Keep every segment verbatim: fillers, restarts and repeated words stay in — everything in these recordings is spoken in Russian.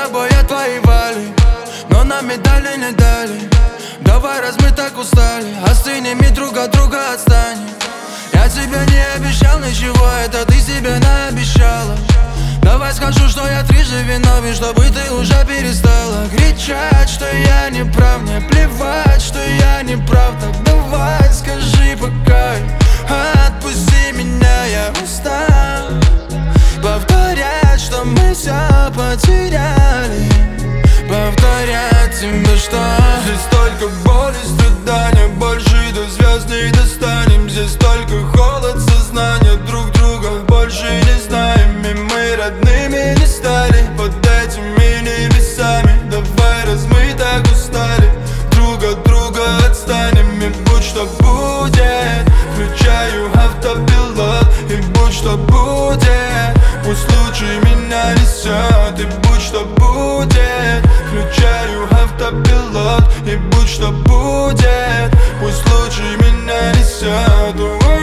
тобой отвоевали, но нам медали не дали. Давай, раз мы так устали, остынем и друг от друга отстанем. Я тебе не обещал ничего, это ты себе наобещала. Давай скажу, что я трижды виновен, чтобы ты уже перестала кричать, что я не прав. Мне плевать, что я не прав. Так давай скажи пока, отпусти меня, я устал повторять, что мы все потеряли. Повторять тебе, что здесь столько боли, страдания, больше до звезд не достанем. Здесь только холод сознания, друг друга больше не знаем. И мы родными не стали под этими небесами. Давай, раз мы так устали, друг от друга отстанем. И будь что будет, включаю автопилот. И будь что будет, пусть случай меня несет. И будь что будет, включаю автопилот. И будь что будет, пусть случай меня несет.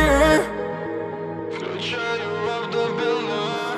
Включаю автопилот.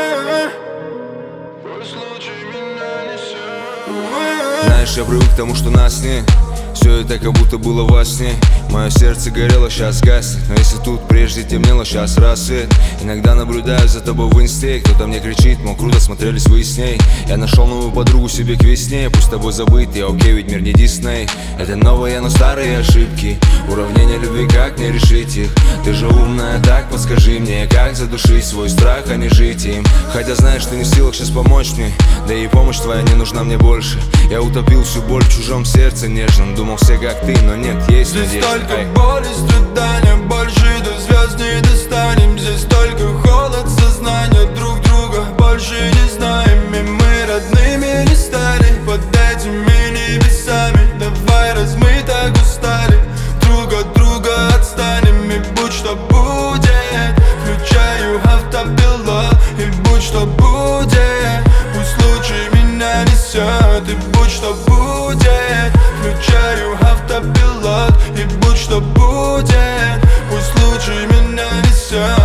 Пусть случай меня несет. Знаешь, я привык к тому, что нас нет. Все это как будто было во сне. Мое сердце горело, сейчас гаснет. Но если тут прежде темнело, сейчас рассвет. Иногда наблюдаю за тобой в инсте. Кто-то мне кричит, мол, круто смотрелись вы с ней. Я нашел новую подругу себе к весне. Пусть с тобой забыть, я окей, ведь мир не Дисней. Это новые, но старые ошибки. Уравнение любви, как мне решить их? Ты же умная, так подскажи мне, как задушить свой страх, а не жить им. Хотя знаешь, ты не в силах сейчас помочь мне. Да и помощь твоя не нужна мне больше. Я утопил всю боль в чужом сердце нежном. Думал, все как ты, но нет, есть здесь надежда. Здесь только боли, страдания, больше до звезд не достанем. Здесь только холод сознания, друг друга больше не знаем. И мы родными не стали под этими небесами. Давай, раз мы так устали, друг от друга отстанем. И будь что будет, включаю автопилот. И будь что будет, пусть случай меня несет. И будь что будет, включаю автопилот. И будь что будет, пусть случай меня несет.